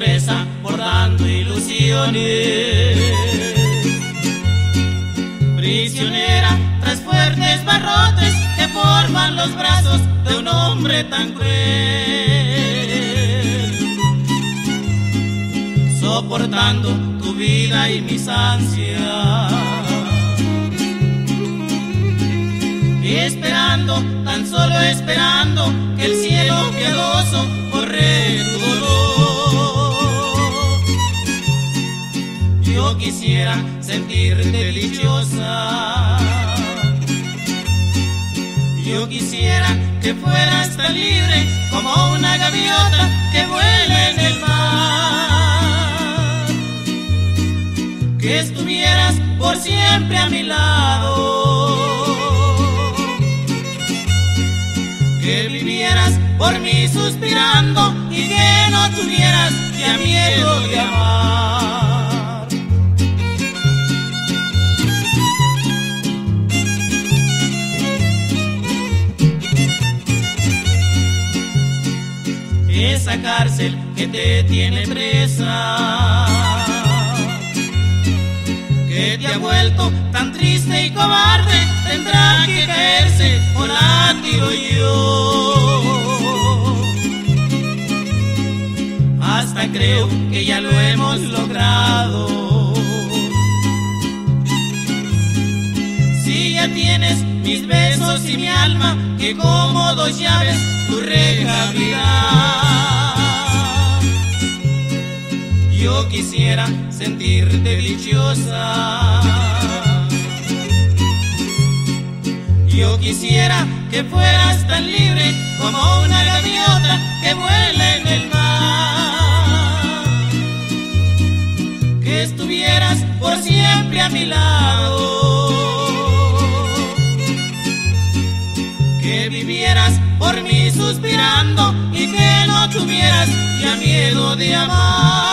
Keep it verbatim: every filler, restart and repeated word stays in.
presa bordando ilusiones. Prisionera tras fuertes barrotes que forman los brazos de un hombre tan cruel, soportando tu vida y mis ansias, esperando, tan solo esperando que el cielo piadoso borre tu dolor. Yo quisiera sentirte dichosa, yo quisiera que fueras tan libre como una gaviota que vuela en el mar, que estuvieras por siempre a mi lado, que vivieras por mí suspirando y que no tuvieras ya miedo de amar. Esa cárcel que te tiene presa, que te ha vuelto tan triste y cobarde, tendrá que caerse o la tiro yo. Hasta creo que ya lo hemos logrado. Si ya tienes mis besos y mi alma, que como dos llaves tu reja abrirá. Yo quisiera sentirte dichosa, yo quisiera que fueras tan libre como una gaviota que vuela en el mar, que estuvieras por siempre a mi lado, que vivieras por mí suspirando y que no tuvieras ya miedo de amar.